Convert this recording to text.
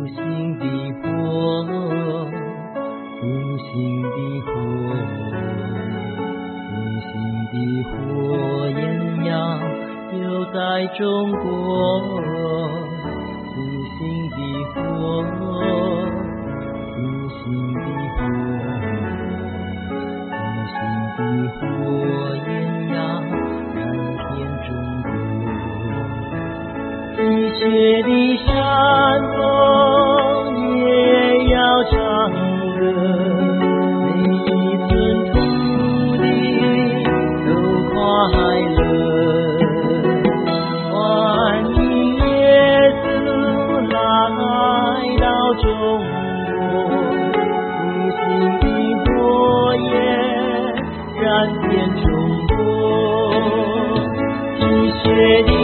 心的火，复兴的火，复兴的火焰呀，就在中国。复兴的火，复兴的火，复兴的火焰呀，燃遍中国。积雪的山峰也要唱歌，每一寸土地都快乐。欢迎耶稣来到中国，复兴的火焰燃遍中国。积雪的